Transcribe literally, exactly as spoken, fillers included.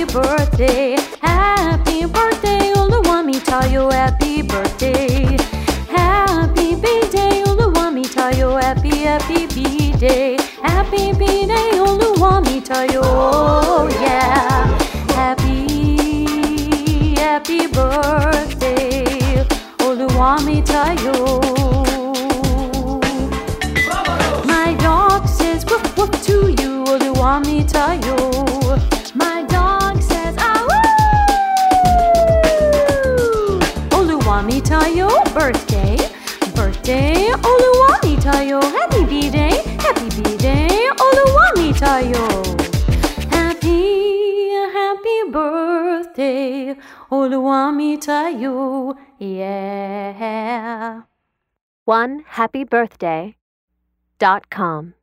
happy birthday, happy birthday, oluwamitayo, happy birthday, happy b-day, oluwamitayo, happy, happy b-day, happy b-day, oluwamitayo, oh yeah, happy, happy birthday, oluwamitayo. My dog says woof woof to you, oluwamitayo. My dog says ah woo! Oluwamitayo, birthday, birthday, oluwamitayo, happy b-day, happy b-day, oluwamitayo. Happy, happy birthday, oluwamitayo, yeah. one happy birthday dot com